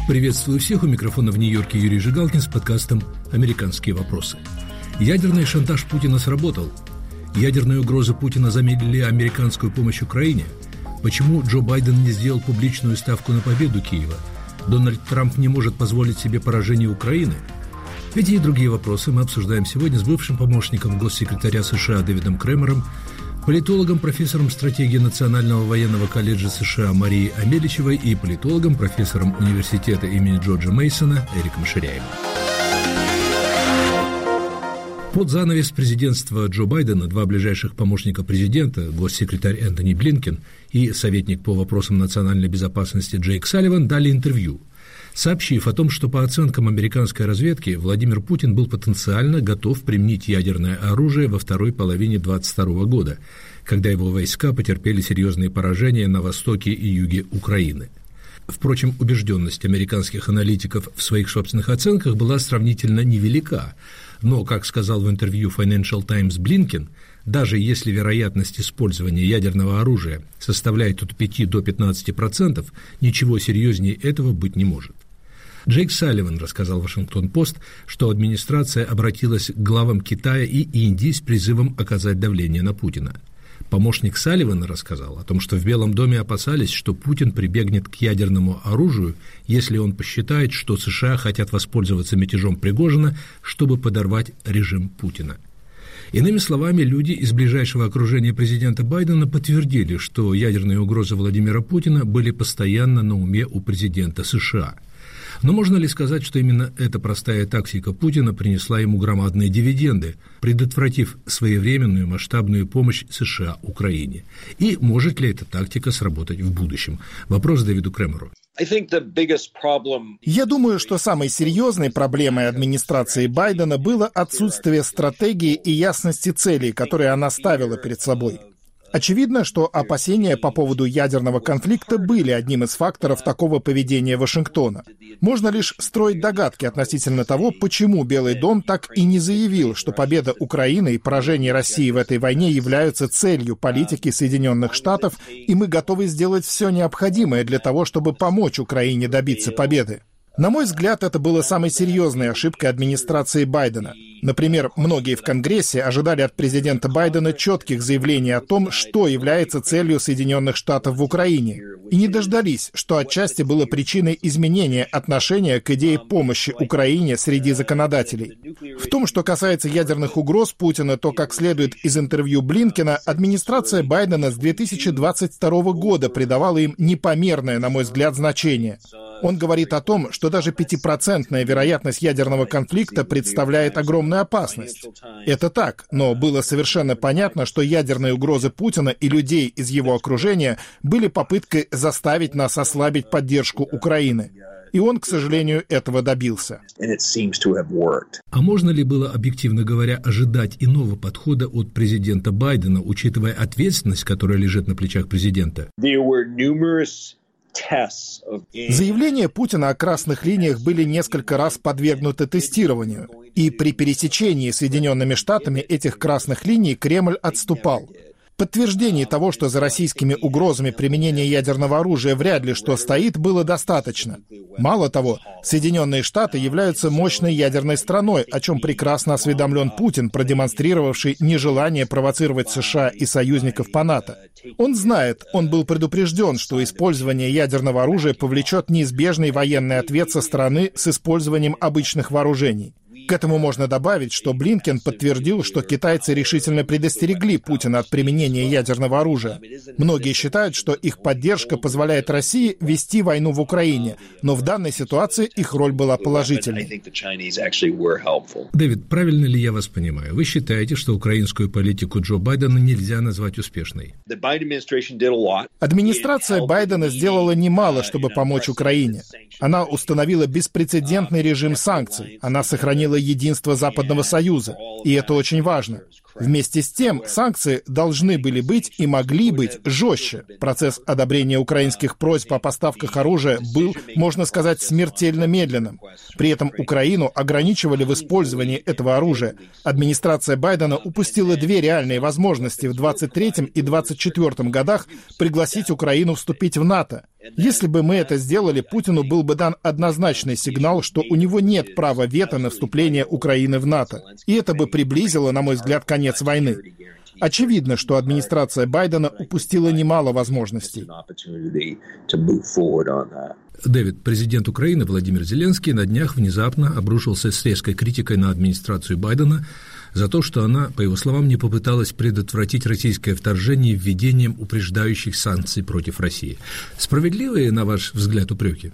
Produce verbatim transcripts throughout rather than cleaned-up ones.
Приветствую всех, у микрофона в Нью-Йорке Юрий Жигалкин с подкастом «Американские вопросы». Ядерный шантаж Путина сработал. Ядерные угрозы Путина замедлили американскую помощь Украине. Почему Джо Байден не сделал публичную ставку на победу Киева? Дональд Трамп не может позволить себе поражение Украины. Эти и другие вопросы мы обсуждаем сегодня с бывшим помощником госсекретаря США Дэвидом Кремером, политологом, профессором стратегии Национального военного колледжа США Марией Амеличевой и политологом, профессором университета имени Джорджа Мейсона Эриком Ширяевым. Под занавес президентства Джо Байдена два ближайших помощника президента, госсекретарь Энтони Блинкен и советник по вопросам национальной безопасности Джейк Салливан, дали интервью, сообщив о том, что по оценкам американской разведки Владимир Путин был потенциально готов применить ядерное оружие во второй половине двадцать второго года, когда его войска потерпели серьезные поражения на востоке и юге Украины. Впрочем, убежденность американских аналитиков в своих собственных оценках была сравнительно невелика, но, как сказал в интервью Financial Times Блинкен, даже если вероятность использования ядерного оружия составляет от пяти до пятнадцати процентов, ничего серьезнее этого быть не может. Джейк Салливан рассказал Вашингтон-Пост, что администрация обратилась к главам Китая и Индии с призывом оказать давление на Путина. Помощник Салливана рассказал о том, что в Белом доме опасались, что Путин прибегнет к ядерному оружию, если он посчитает, что США хотят воспользоваться мятежом Пригожина, чтобы подорвать режим Путина. Иными словами, люди из ближайшего окружения президента Байдена подтвердили, что ядерные угрозы Владимира Путина были постоянно на уме у президента США. Но можно ли сказать, что именно эта простая тактика Путина принесла ему громадные дивиденды, предотвратив своевременную масштабную помощь США Украине? И может ли эта тактика сработать в будущем? Вопрос Дэвиду Кремеру. Я думаю, что самой серьезной проблемой администрации Байдена было отсутствие стратегии и ясности целей, которые она ставила перед собой. Очевидно, что опасения по поводу ядерного конфликта были одним из факторов такого поведения Вашингтона. Можно лишь строить догадки относительно того, почему Белый дом так и не заявил, что победа Украины и поражение России в этой войне являются целью политики Соединенных Штатов, и мы готовы сделать все необходимое для того, чтобы помочь Украине добиться победы. На мой взгляд, это было самой серьезной ошибкой администрации Байдена. Например, многие в Конгрессе ожидали от президента Байдена четких заявлений о том, что является целью Соединенных Штатов в Украине, и не дождались, что отчасти было причиной изменения отношения к идее помощи Украине среди законодателей. В том, что касается ядерных угроз Путина, то, как следует из интервью Блинкена, администрация Байдена с две тысячи двадцать второго года придавала им непомерное, на мой взгляд, значение. Он говорит о том, что даже пятипроцентная вероятность ядерного конфликта представляет огромную опасность. Это так, но было совершенно понятно, что ядерные угрозы Путина и людей из его окружения были попыткой заставить нас ослабить поддержку Украины. И он, к сожалению, этого добился. А можно ли было, объективно говоря, ожидать иного подхода от президента Байдена, учитывая ответственность, которая лежит на плечах президента? Заявления Путина о красных линиях были несколько раз подвергнуты тестированию, и при пересечении Соединенными Штатами этих красных линий Кремль отступал. Подтверждений того, что за российскими угрозами применения ядерного оружия вряд ли что стоит, было достаточно. Мало того, Соединенные Штаты являются мощной ядерной страной, о чем прекрасно осведомлен Путин, продемонстрировавший нежелание провоцировать США и союзников по НАТО. Он знает, он был предупрежден, что использование ядерного оружия повлечет неизбежный военный ответ со стороны с использованием обычных вооружений. К этому можно добавить, что Блинкен подтвердил, что китайцы решительно предостерегли Путина от применения ядерного оружия. Многие считают, что их поддержка позволяет России вести войну в Украине, но в данной ситуации их роль была положительной. Дэвид, правильно ли я вас понимаю? Вы считаете, что украинскую политику Джо Байдена нельзя назвать успешной? Администрация Байдена сделала немало, чтобы помочь Украине. Она установила беспрецедентный режим санкций. Она сохранила единство Западного Союза. И это очень важно. Вместе с тем, санкции должны были быть и могли быть жестче. Процесс одобрения украинских просьб о поставках оружия был, можно сказать, смертельно медленным. При этом Украину ограничивали в использовании этого оружия. Администрация Байдена упустила две реальные возможности в двадцать третьем и двадцать четвёртом годах пригласить Украину вступить в НАТО. Если бы мы это сделали, Путину был бы дан однозначный сигнал, что у него нет права вето на вступление Украины в НАТО. И это бы приблизило, на мой взгляд, конец войны. Очевидно, что администрация Байдена упустила немало возможностей. Дэвид, президент Украины Владимир Зеленский на днях внезапно обрушился с резкой критикой на администрацию Байдена за то, что она, по его словам, не попыталась предотвратить российское вторжение введением упреждающих санкций против России. Справедливые, на ваш взгляд, упреки?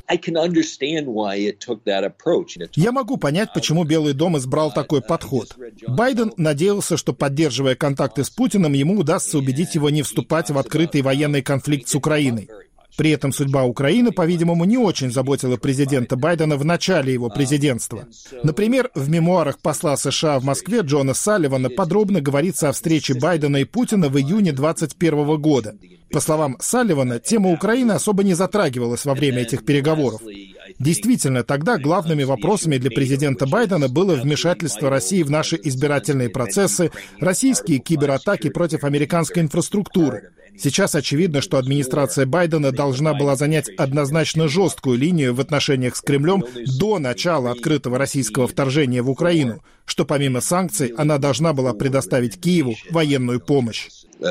Я могу понять, почему Белый дом избрал такой подход. Байден надеялся, что, поддерживая контакты с Путиным, ему удастся убедить его не вступать в открытый военный конфликт с Украиной. При этом судьба Украины, по-видимому, не очень заботила президента Байдена в начале его президентства. Например, в мемуарах посла США в Москве Джона Салливана подробно говорится о встрече Байдена и Путина в июне двадцать первого года. По словам Салливана, тема Украины особо не затрагивалась во время этих переговоров. Действительно, тогда главными вопросами для президента Байдена было вмешательство России в наши избирательные процессы, российские кибератаки против американской инфраструктуры. Сейчас очевидно, что администрация Байдена должна была занять однозначно жесткую линию в отношениях с Кремлем до начала открытого российского вторжения в Украину, что помимо санкций она должна была предоставить Киеву военную помощь.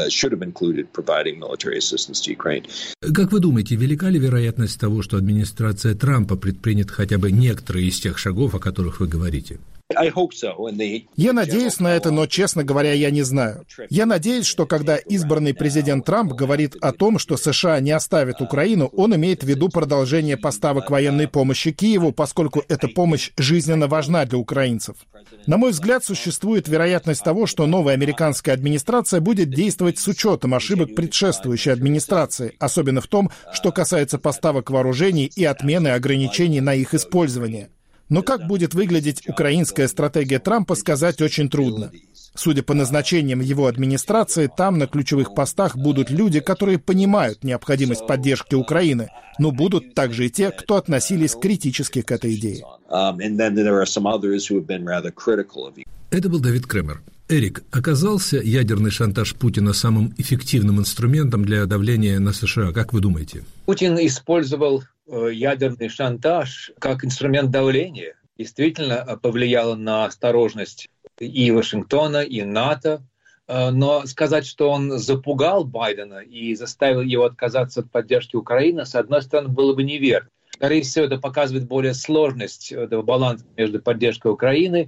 Как вы думаете, велика ли вероятность того, что администрация Трампа предпринят хотя бы некоторые из тех шагов, о которых вы говорите? Я надеюсь на это, но, честно говоря, я не знаю. Я надеюсь, что когда избранный президент Трамп говорит о том, что США не оставят Украину, он имеет в виду продолжение поставок военной помощи Киеву, поскольку эта помощь жизненно важна для украинцев. На мой взгляд, существует вероятность того, что новая американская администрация будет действовать с учетом ошибок предшествующей администрации, особенно в том, что касается поставок вооружений и отмены ограничений на их использование. Но как будет выглядеть украинская стратегия Трампа, сказать очень трудно. Судя по назначениям его администрации, там на ключевых постах будут люди, которые понимают необходимость поддержки Украины, но будут также и те, кто относились критически к этой идее. Это был Давид Кремер. Эрик, оказался ядерный шантаж Путина самым эффективным инструментом для давления на США? Как вы думаете? Путин использовал ядерный шантаж как инструмент давления. Действительно повлияло на осторожность и Вашингтона, и НАТО. Но сказать, что он запугал Байдена и заставил его отказаться от поддержки Украины, с одной стороны, было бы неверно. Скорее всего, это показывает более сложность этого баланса между поддержкой Украины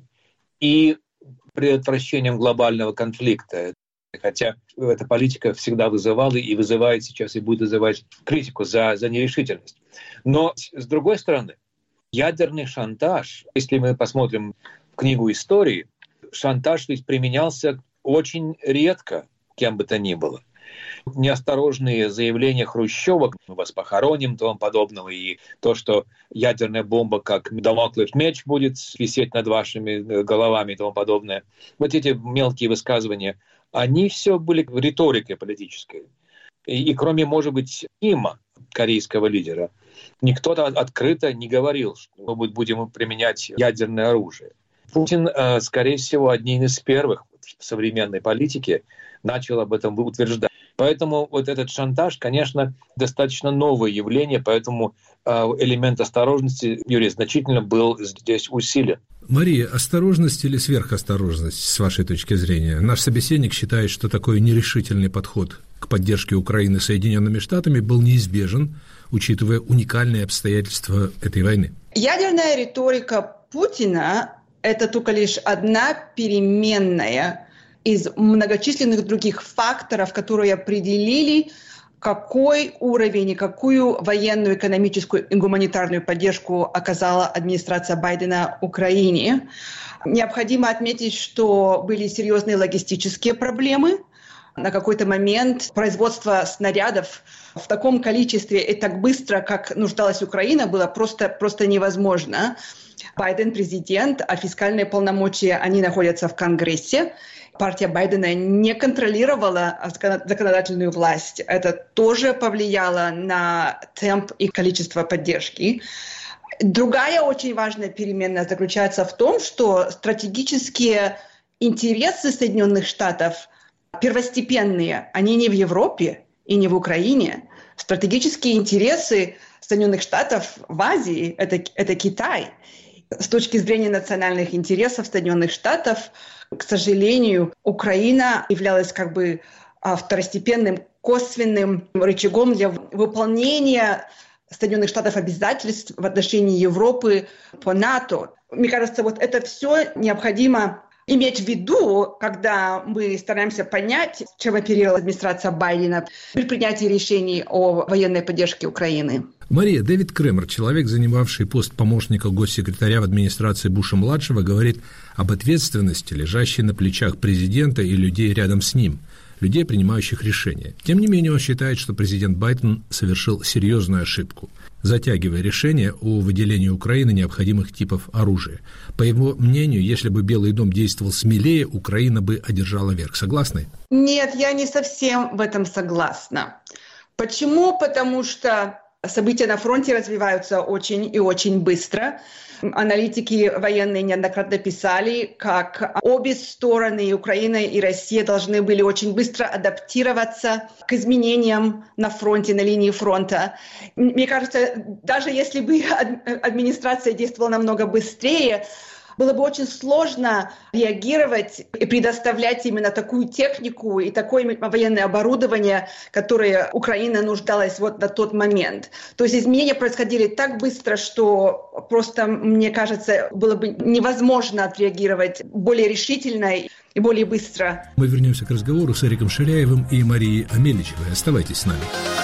и предотвращением глобального конфликта. Хотя эта политика всегда вызывала и вызывает сейчас, и будет вызывать критику за, за нерешительность. Но, с другой стороны, ядерный шантаж, если мы посмотрим книгу истории, шантаж ведь применялся очень редко, кем бы то ни было. Неосторожные заявления Хрущева, мы вас похороним, и тому подобного, и то, что ядерная бомба, как дамоклов меч, будет висеть над вашими головами и тому подобное. Вот эти мелкие высказывания, они все были риторикой политической. И, и кроме, может быть, Кима, корейского лидера, никто открыто не говорил, что мы будем применять ядерное оружие. Путин, скорее всего, одним из первых в современной политике начал об этом утверждать. Поэтому вот этот шантаж, конечно, достаточно новое явление, поэтому элемент осторожности, Юрий, значительно был здесь усилен. Мария, осторожность или сверхосторожность, с вашей точки зрения? Наш собеседник считает, что такой нерешительный подход к поддержке Украины Соединенными Штатами был неизбежен, учитывая уникальные обстоятельства этой войны. Ядерная риторика Путина – это только лишь одна переменная из многочисленных других факторов, которые определили, какой уровень и какую военную, экономическую и гуманитарную поддержку оказала администрация Байдена Украине. Необходимо отметить, что были серьезные логистические проблемы. На какой-то момент производство снарядов в таком количестве и так быстро, как нуждалась Украина, было просто, просто невозможно. Байден президент, а фискальные полномочия, они находятся в Конгрессе. Партия Байдена не контролировала законодательную власть. Это тоже повлияло на темп и количество поддержки. Другая очень важная перемена заключается в том, что стратегические интересы Соединенных Штатов первостепенные. Они не в Европе и не в Украине. стратегические интересы Соединенных Штатов в Азии – это, это Китай. С точки зрения национальных интересов Соединенных Штатов, к сожалению, Украина являлась как бы второстепенным косвенным рычагом для выполнения Соединенных Штатов обязательств в отношении Европы по НАТО. Мне кажется, вот это все необходимо иметь в виду, когда мы стараемся понять, чем оперировала администрация Байдена при принятии решений о военной поддержке Украины. Мария, Дэвид Кремер, человек, занимавший пост помощника госсекретаря в администрации Буша-младшего, говорит об ответственности, лежащей на плечах президента и людей рядом с ним, людей, принимающих решения. Тем не менее, он считает, что президент Байден совершил серьезную ошибку, затягивая решение о выделении Украины необходимых типов оружия. По его мнению, если бы Белый дом действовал смелее, Украина бы одержала верх. Согласны? Нет, я не совсем в этом согласна. Почему? Потому что события на фронте развиваются очень и очень быстро. Аналитики военные неоднократно писали, как обе стороны, и Украина, и Россия, должны были очень быстро адаптироваться к изменениям на фронте, на линии фронта. Мне кажется, даже если бы администрация действовала намного быстрее, было бы очень сложно реагировать и предоставлять именно такую технику и такое военное оборудование, которое Украина нуждалась вот на тот момент. То есть изменения происходили так быстро, что просто, мне кажется, было бы невозможно отреагировать более решительно и более быстро. Мы вернемся к разговору с Эриком Ширяевым и Марией Амельичевой. Оставайтесь с нами.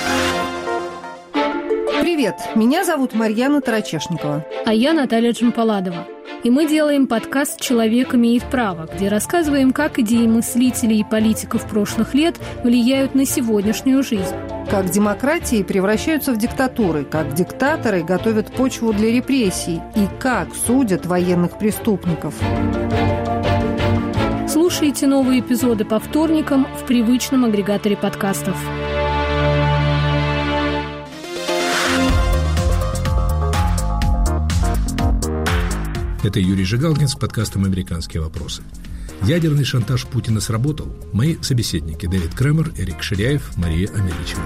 Привет, меня зовут Марьяна Тарачешникова. А я Наталья Джампаладова. И мы делаем подкаст «Человек имеет право», где рассказываем, как идеи мыслителей и политиков прошлых лет влияют на сегодняшнюю жизнь. Как демократии превращаются в диктатуры, как диктаторы готовят почву для репрессий и как судят военных преступников. Слушайте новые эпизоды по вторникам в привычном агрегаторе подкастов. Это Юрий Жигалкин с подкастом «Американские вопросы». Ядерный шантаж Путина сработал. Мои собеседники Дэвид Кремер, Эрик Ширяев, Мария Амельичева.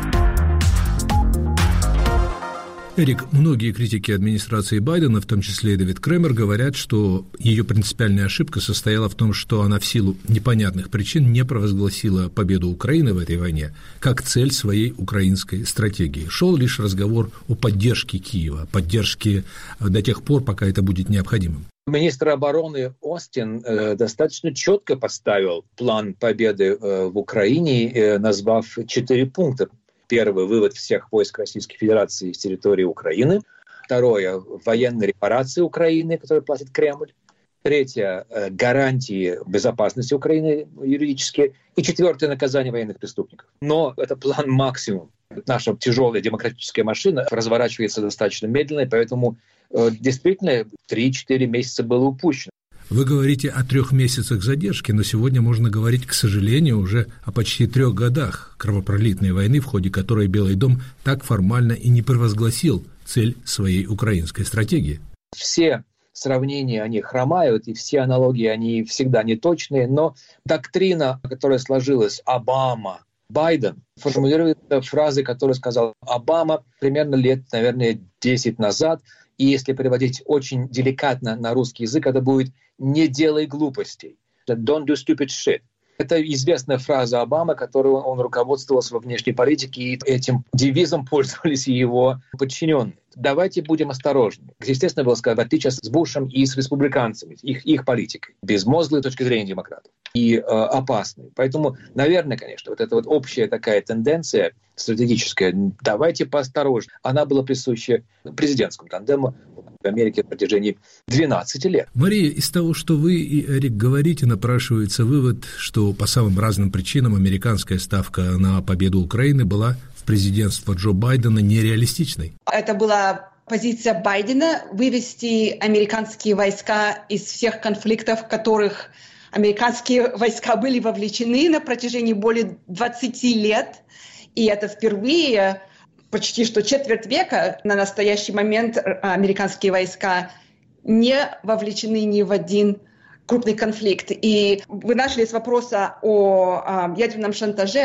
Эрик, многие критики администрации Байдена, в том числе и Дэвид Кремер, говорят, что ее принципиальная ошибка состояла в том, что она в силу непонятных причин не провозгласила победу Украины в этой войне как цель своей украинской стратегии. Шел лишь разговор о поддержке Киева, поддержке до тех пор, пока это будет необходимым. Министр обороны Остин э, достаточно четко поставил план победы э, в Украине, э, назвав четыре пункта. Первый – вывод всех войск Российской Федерации с территории Украины. Второе – военные репарации Украины, которые платит Кремль. Третье – гарантии безопасности Украины юридические. И четвертое – наказание военных преступников. Но это план максимум. Наша тяжелая демократическая машина разворачивается достаточно медленно, поэтому э, действительно три-четыре месяца было упущено. Вы говорите о трех месяцах задержки, но сегодня можно говорить, к сожалению, уже о почти трех годах кровопролитной войны, в ходе которой Белый дом так формально и не провозгласил цель своей украинской стратегии. Все сравнения, они хромают, и все аналогии, они всегда неточные, но доктрина, которая сложилась Обама, Байден, формулирует фразы, которые сказал Обама примерно лет, наверное, десять назад. И если переводить очень деликатно на русский язык, это будет «не делай глупостей». Don't do stupid shit. Это известная фраза Обамы, которой он руководствовался во внешней политике, и этим девизом пользовались и его подчиненные. Давайте будем осторожны. Естественно, было сказано, в отличие с Бушем и с республиканцами, их, их политикой, безмозглой точки зрения демократов, и э, опасной. Поэтому, наверное, конечно, вот эта вот общая такая тенденция стратегическая, давайте поосторожнее, она была присуща президентскому тандему в Америке в протяжении двенадцати лет. Мария, из того, что вы и Эрик говорите, напрашивается вывод, что по самым разным причинам американская ставка на победу Украины была в президентство Джо Байдена нереалистичной. Это была позиция Байдена вывести американские войска из всех конфликтов, в которых американские войска были вовлечены на протяжении более двадцати лет. И это впервые, почти что четверть века, на настоящий момент американские войска не вовлечены ни в один крупный конфликт. И вы начали с вопроса о ядерном шантаже.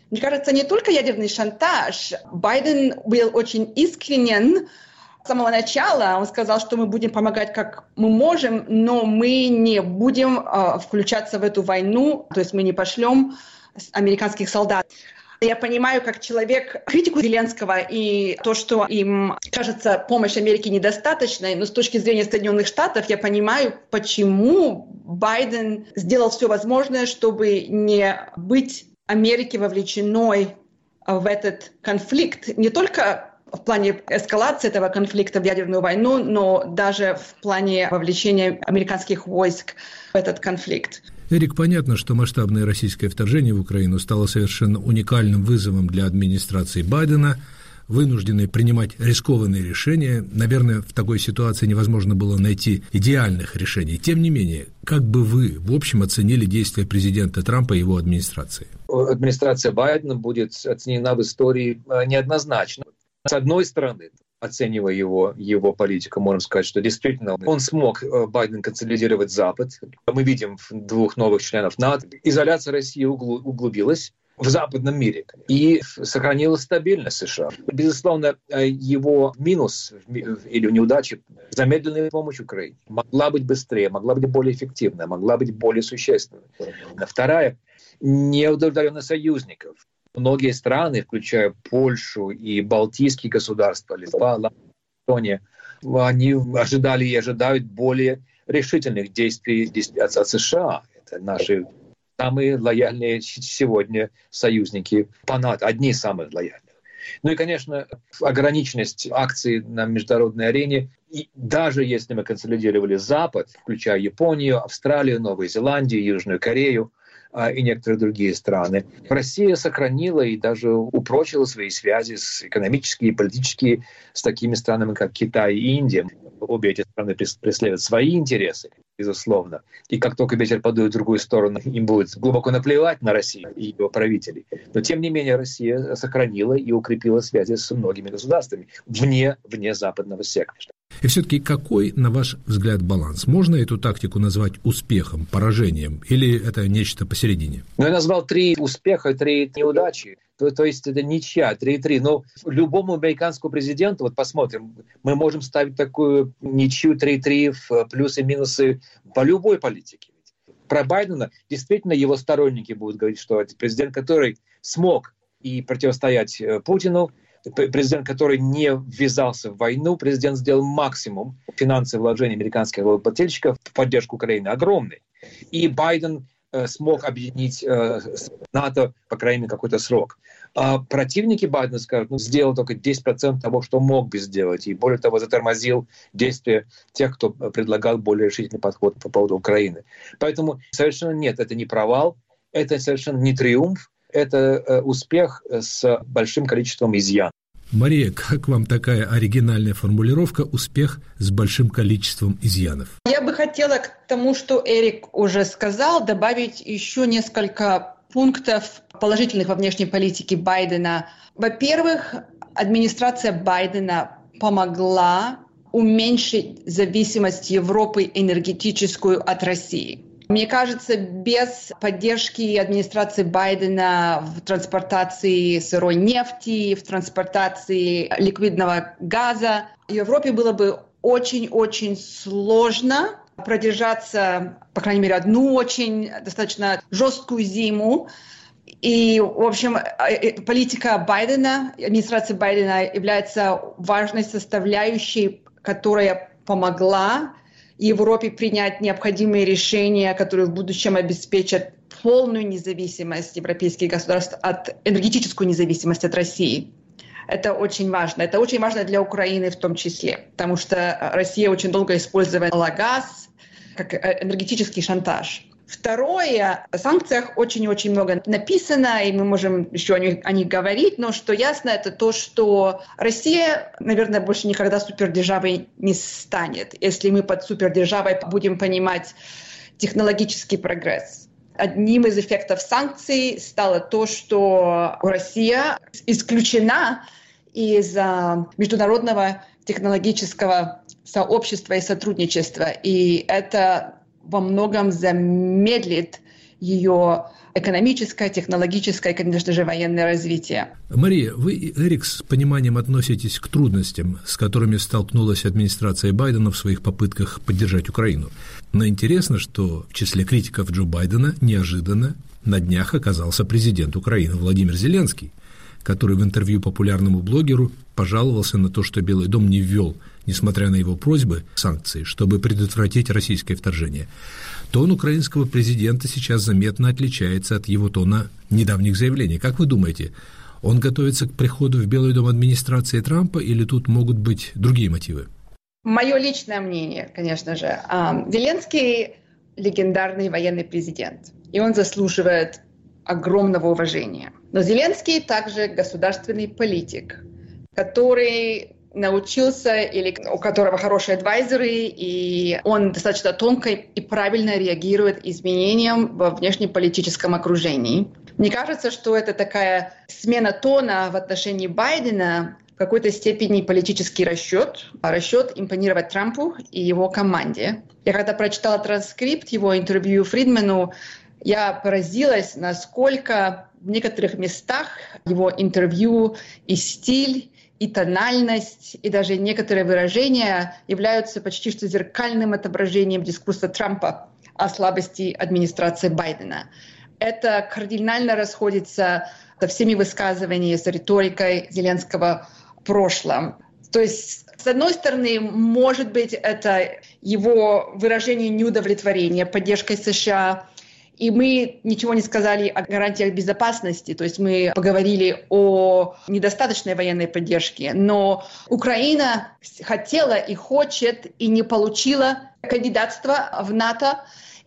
Мне кажется, не только ядерный шантаж. Байден был очень искренен с самого начала. Он сказал, что мы будем помогать, как мы можем, но мы не будем э, включаться в эту войну, то есть мы не пошлем американских солдат. Я понимаю, как человек, критику Зеленского и то, что им кажется помощь Америки недостаточной, но с точки зрения Соединенных Штатов я понимаю, почему Байден сделал все возможное, чтобы не быть Америке вовлеченной в этот конфликт. Не только в плане эскалации этого конфликта в ядерную войну, но даже в плане вовлечения американских войск в этот конфликт. Эрик, понятно, что масштабное российское вторжение в Украину стало совершенно уникальным вызовом для администрации Байдена, вынужденной принимать рискованные решения. Наверное, в такой ситуации невозможно было найти идеальных решений. Тем не менее, как бы вы, в общем, оценили действия президента Трампа и его администрации? Администрация Байдена будет оценена в истории неоднозначно. С одной стороны, оценивая его, его политику, можем сказать, что действительно он смог, Байден, консолидировать Запад. Мы видим двух новых членов НАТО. Изоляция России углубилась в западном мире и сохранила стабильность США. Безусловно, его минус или неудача — замедленная помощь Украине. Могла быть быстрее, могла быть более эффективная, могла быть более существенной. Вторая — неудовлетворенность союзников. Многие страны, включая Польшу и Балтийские государства, Литва, Латвия, Эстония, они ожидали и ожидают более решительных действий от, от США. Это наши самые лояльные сегодня союзники по НАТО, одни из самых лояльных. Ну и, конечно, ограниченность акций на международной арене. И даже если мы консолидировали Запад, включая Японию, Австралию, Новую Зеландию, Южную Корею, и некоторые другие страны, Россия сохранила и даже упрочила свои связи с экономические и политические с такими странами, как Китай и Индия. Обе эти страны преследуют свои интересы, безусловно. И как только ветер подует в другую сторону, им будет глубоко наплевать на Россию и ее правителей. Но, тем не менее, Россия сохранила и укрепила связи с многими государствами вне, вне западного сектора. И все-таки какой, на ваш взгляд, баланс? Можно эту тактику назвать успехом, поражением, или это нечто посередине? Ну, я назвал три успеха, три неудачи. То, то есть это ничья, три-три. Но любому американскому президенту, вот посмотрим, мы можем ставить такую ничью три-три в плюсы и минусы по любой политике. Про Байдена действительно его сторонники будут говорить, что это президент, который смог и противостоять Путину, президент, который не ввязался в войну, президент сделал максимум финансовых вложений американских налогоплательщиков в поддержку Украины, огромный. И Байден э, смог объединить э, НАТО, по крайней мере, какой-то срок. А противники Байдена скажут, ну, сделал только десять процентов того, что мог бы сделать, и более того, затормозил действия тех, кто предлагал более решительный подход по поводу Украины. Поэтому совершенно нет, это не провал, это совершенно не триумф, это э, успех с большим количеством изъянов. Мария, как вам такая оригинальная формулировка «успех с большим количеством изъянов»? Я бы хотела к тому, что Эрик уже сказал, добавить еще несколько пунктов положительных во внешней политике Байдена. Во-первых, администрация Байдена помогла уменьшить зависимость Европы энергетическую от России. Мне кажется, без поддержки администрации Байдена в транспортации сырой нефти, в транспортации ликвидного газа, Европе было бы очень-очень сложно продержаться, по крайней мере, одну очень достаточно жесткую зиму. И, в общем, политика Байдена, администрация Байдена является важной составляющей, которая помогла Европе принять необходимые решения, которые в будущем обеспечат полную независимость европейских государств, от энергетическую независимость от России. Это очень важно. Это очень важно для Украины в том числе, потому что Россия очень долго использовала газ как энергетический шантаж. Второе, о санкциях очень-очень много написано, и мы можем еще о них, о них говорить, но что ясно, это то, что Россия, наверное, больше никогда супердержавой не станет, если мы под супердержавой будем понимать технологический прогресс. Одним из эффектов санкций стало то, что Россия исключена из международного технологического сообщества и сотрудничества, и это во многом замедлит ее экономическое, технологическое и, конечно же, военное развитие. Мария, вы, Эрик, с пониманием относитесь к трудностям, с которыми столкнулась администрация Байдена в своих попытках поддержать Украину. Но интересно, что в числе критиков Джо Байдена неожиданно на днях оказался президент Украины Владимир Зеленский, который в интервью популярному блогеру пожаловался на то, что Белый дом не ввел, несмотря на его просьбы, санкции, чтобы предотвратить российское вторжение. Тон украинского президента сейчас заметно отличается от его тона недавних заявлений. Как вы думаете, он готовится к приходу в Белый дом администрации Трампа или тут могут быть другие мотивы? Мое личное мнение, конечно же. Зеленский – легендарный военный президент, и он заслуживает огромного уважения. Но Зеленский также государственный политик, который научился, или у которого хорошие адвайзеры, и он достаточно тонко и правильно реагирует изменениям во внешнеполитическом окружении. Мне кажется, что это такая смена тона в отношении Байдена, в какой-то степени политический расчет, расчет импонировать Трампу и его команде. Я когда прочитала транскрипт его интервью Фридману, я поразилась, насколько в некоторых местах его интервью и стиль, и тональность, и даже некоторые выражения являются почти что зеркальным отображением дискурса Трампа о слабости администрации Байдена. Это кардинально расходится со всеми высказываниями, с риторикой Зеленского в прошлом. То есть, с одной стороны, может быть, это его выражение неудовлетворения поддержкой США. И мы ничего не сказали о гарантиях безопасности, то есть мы поговорили о недостаточной военной поддержке, но Украина хотела и хочет, и не получила кандидатство в НАТО,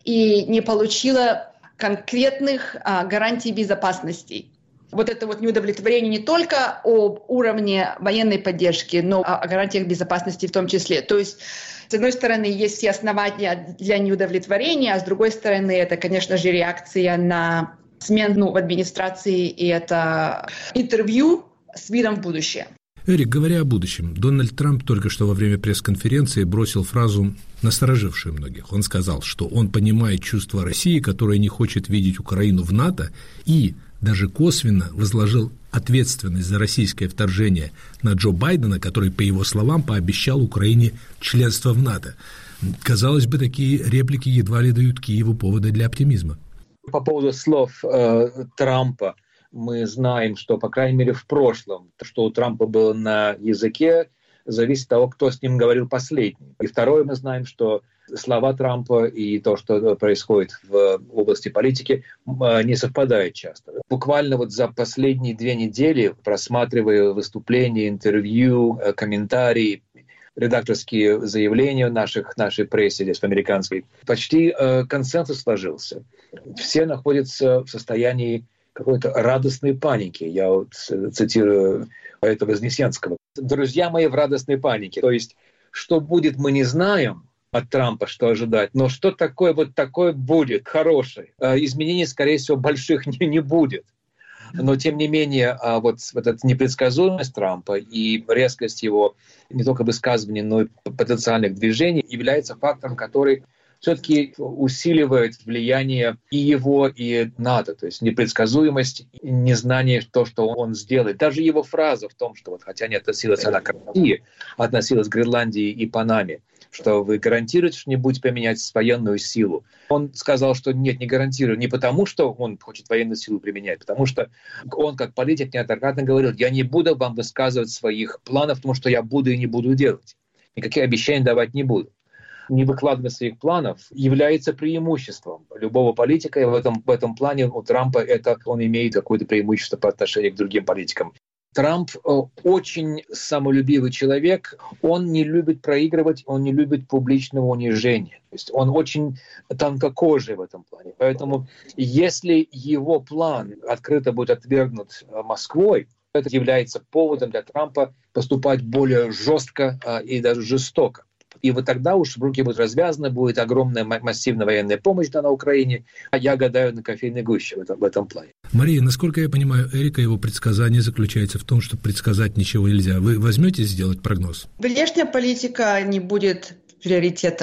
и не получила конкретных а, гарантий безопасности. Вот это вот неудовлетворение не только об уровне военной поддержки, но о, о гарантиях безопасности в том числе. То есть, с одной стороны, есть все основания для неудовлетворения, а с другой стороны, это, конечно же, реакция на смену в администрации, и это интервью с видом в будущее. Эрик, говоря о будущем, Дональд Трамп только что во время пресс-конференции бросил фразу, насторожившую многих. Он сказал, что он понимает чувства России, которая не хочет видеть Украину в НАТО, и даже косвенно возложил ответственность за российское вторжение на Джо Байдена, который, по его словам, пообещал Украине членство в НАТО. Казалось бы, такие реплики едва ли дают Киеву повода для оптимизма. По поводу слов э, Трампа, мы знаем, что, по крайней мере, в прошлом, что у Трампа было на языке, зависит от того, кто с ним говорил последний. И второе, мы знаем, что слова Трампа и то, что происходит в области политики, не совпадают часто. Буквально вот за последние две недели, просматривая выступления, интервью, комментарии, редакторские заявления наших, нашей прессе, здесь в американской, почти э, консенсус сложился. Все находятся в состоянии какой-то радостной паники. Я вот цитирую поэта Вознесенского. «Друзья мои в радостной панике». То есть, что будет, мы не знаем от Трампа, что ожидать, но что такое вот такое будет, хорошее. Изменений, скорее всего, больших не, не будет. Но, тем не менее, вот, вот эта непредсказуемость Трампа и резкость его не только высказываний, но и потенциальных движений является фактором, который все-таки усиливает влияние и его, и НАТО. То есть непредсказуемость, незнание того, что он сделает. Даже его фраза в том, что вот, хотя не относилась она к России, а относилась к Гренландии и Панаме, что вы гарантируете, что не будете применять военную силу. Он сказал, что нет, не гарантирую. Не потому, что он хочет военную силу применять, потому что он, как политик, неоднократно говорил, я не буду вам высказывать своих планов, потому что я буду и не буду делать. Никакие обещания давать не буду. Не выкладывать своих планов является преимуществом любого политика, и в этом, в этом плане у Трампа это, он имеет какое-то преимущество по отношению к другим политикам. Трамп очень самолюбивый человек, он не любит проигрывать, он не любит публичного унижения. То есть он очень тонкокожий в этом плане. Поэтому если его план открыто будет отвергнут Москвой, это является поводом для Трампа поступать более жестко и даже жестоко. И вот тогда уж руки будут развязаны, будет огромная массивная военная помощь на Украине, а я гадаю на кофейной гуще в этом, в этом плане. Мария, насколько я понимаю, Эрика, его предсказание заключается в том, что предсказать ничего нельзя. Вы возьметесь сделать прогноз? Внешняя политика не будет приоритетом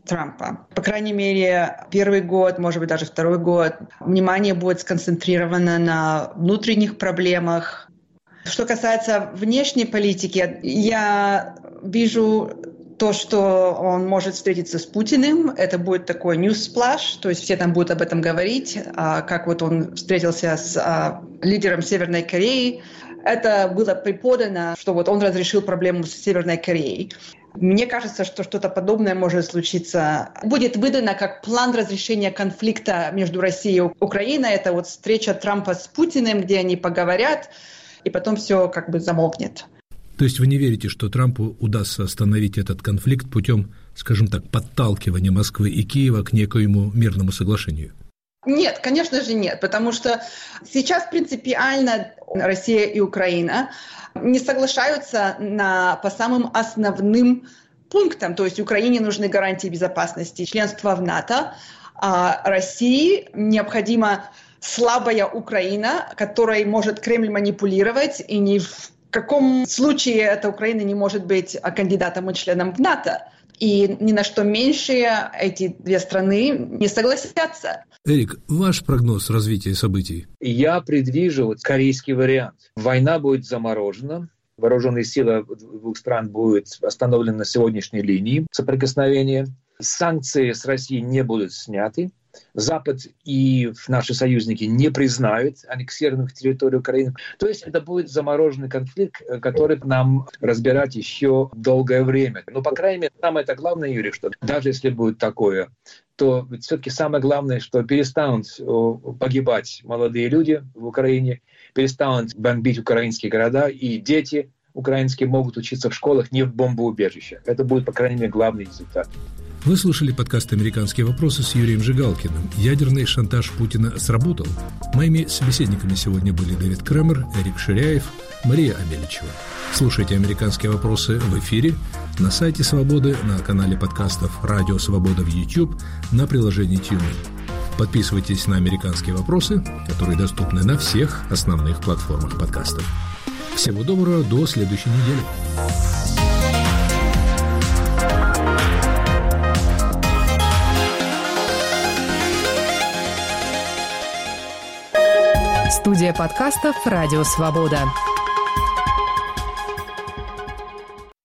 Трампа. По крайней мере, первый год, может быть, даже второй год, внимание будет сконцентрировано на внутренних проблемах. Что касается внешней политики, я вижу то, что он может встретиться с Путиным. Это будет такой news splash, то есть все там будут об этом говорить, как вот он встретился с лидером Северной Кореи. Это было преподано, что вот он разрешил проблему с Северной Кореей. Мне кажется, что что-то подобное может случиться. Будет выдано как план разрешения конфликта между Россией и Украиной. Это вот встреча Трампа с Путиным, где они поговорят, и потом все как бы замолкнет. То есть вы не верите, что Трампу удастся остановить этот конфликт путем, скажем так, подталкивания Москвы и Киева к некоему мирному соглашению? Нет, конечно же нет, потому что сейчас принципиально Россия и Украина не соглашаются на, по самым основным пунктам. То есть Украине нужны гарантии безопасности, членства в НАТО, а России необходима слабая Украина, которой может Кремль манипулировать, и ни в каком случае эта Украина не может быть кандидатом и членом в НАТО. И ни на что меньше эти две страны не согласятся. Эрик, ваш прогноз развития событий? Я предвижу вот корейский вариант. Война будет заморожена, вооруженные силы двух стран будут остановлены на сегодняшней линии соприкосновения, санкции с Россией не будут сняты, Запад и наши союзники не признают аннексированных территорий Украины. То есть это будет замороженный конфликт, который нам разбирать еще долгое время. Но, по крайней мере, самое это главное, Юрий, что даже если будет такое, то все-таки самое главное, что перестанут погибать молодые люди в Украине, перестанут бомбить украинские города, и дети украинские могут учиться в школах, не в бомбоубежищах. Это будет, по крайней мере, главный результат. Вы слушали подкаст «Американские вопросы» с Юрием Жигалкиным. Ядерный шантаж Путина сработал. Моими собеседниками сегодня были Дэвид Кремер, Эрик Ширяев, Мария Амельчева. Слушайте «Американские вопросы» в эфире, на сайте «Свободы», на канале подкастов «Радио Свобода» в YouTube, на приложении TuneIn. Подписывайтесь на «Американские вопросы», которые доступны на всех основных платформах подкастов. Всего доброго, до следующей недели. Студия подкастов «Радио Свобода».